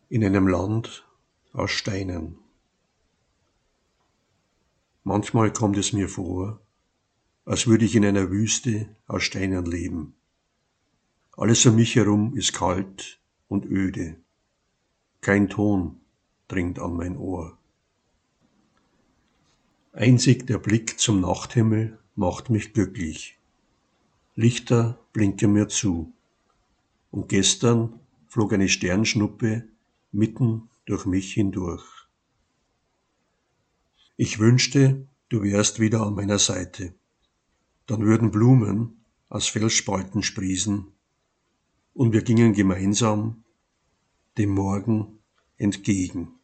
in einem Land aus Steinen. Manchmal kommt es mir vor, als würde ich in einer Wüste aus Steinen leben. Alles um mich herum ist kalt und öde. Kein Ton dringt an mein Ohr. Einzig der Blick zum Nachthimmel macht mich glücklich. Lichter blinken mir zu. Und gestern flog eine Sternschnuppe mitten durch mich hindurch. Ich wünschte, du wärst wieder an meiner Seite. Dann würden Blumen aus Felsspalten sprießen und wir gingen gemeinsam dem Morgen entgegen.